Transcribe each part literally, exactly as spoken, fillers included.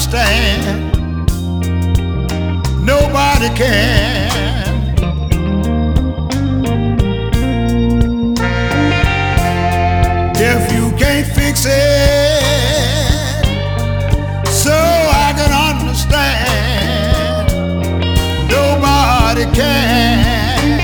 understand. Nobody can. If you can't fix it, so I can understand. Nobody can.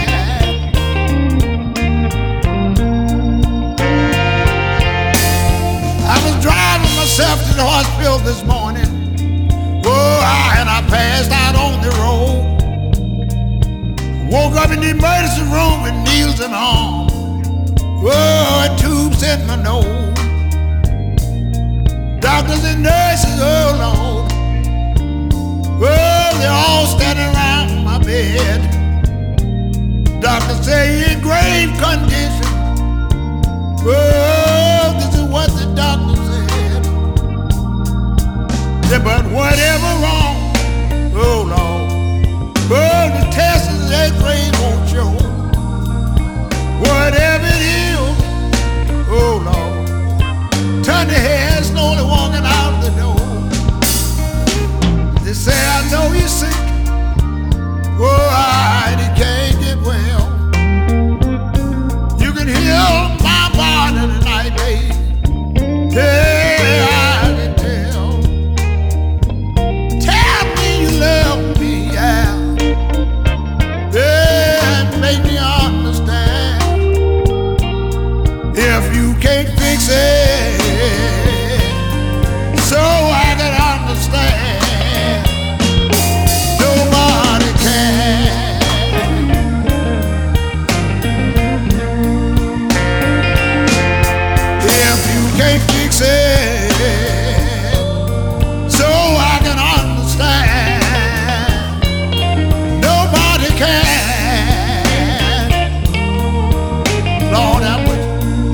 I was driving myself to the hospital this morning. Oh, I, and I passed out on the road. Woke up in the emergency room with needles and arms. Oh, and tubes in my nose. Doctors and nurses, oh Lord. Oh, they're all standing around my bed. Doctors say you're in grave condition. Oh, this is what the doctor said. Yeah, but whatever wrong, oh Lord. Oh, the tests and the x-rays won't show. Whatever it is, oh Lord. Turn the head, slowly walking out the door. They say, I know you're sick. Oh, I it can't get well. You can heal my body tonight, baby. Yeah, I can tell. Tell me you love me, yeah. Yeah, make me understand. If you can't fix it, so I can understand. Nobody can. If you can't fix it, so I can understand. Nobody can. Lord, have mercy.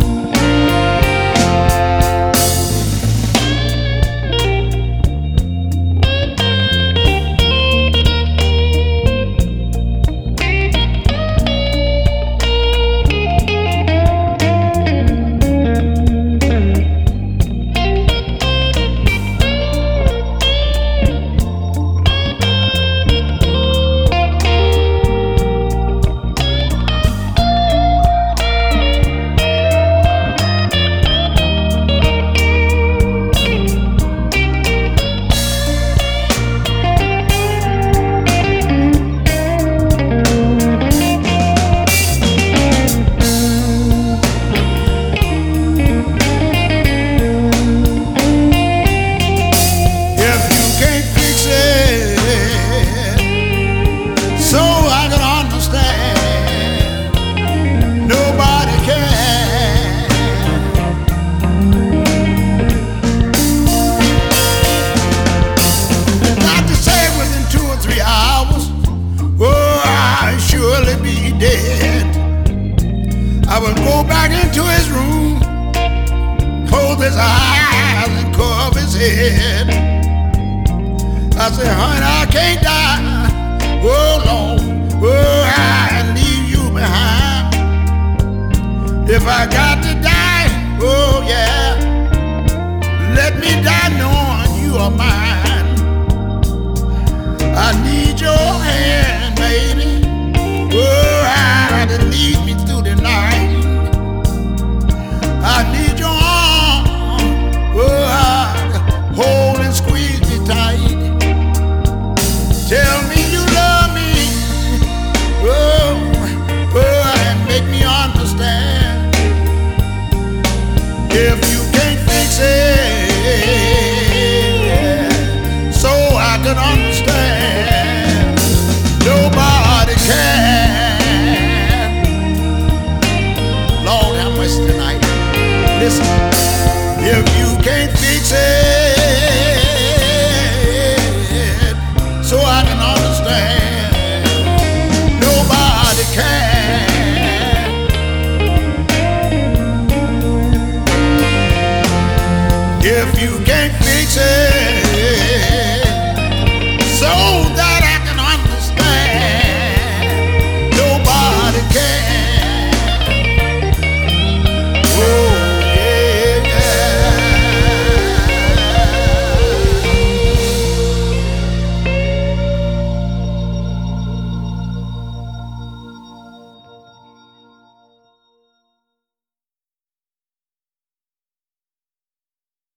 I would go back into his room, close his eyes and cover his head. I said, honey, I can't die. Oh, Lord, oh, I leave you behind. If I got to die, oh, yeah, let me die knowing you are mine. I need your hand, baby. Oh, I to lead me through the night. I need your arm, oh, I hold and squeeze me tight. Tell me you love me, oh, oh, and make me understand. If you can't fix it, so I can understand. Nobody can. Lord, have mercy tonight. Listen, if you can't fix it,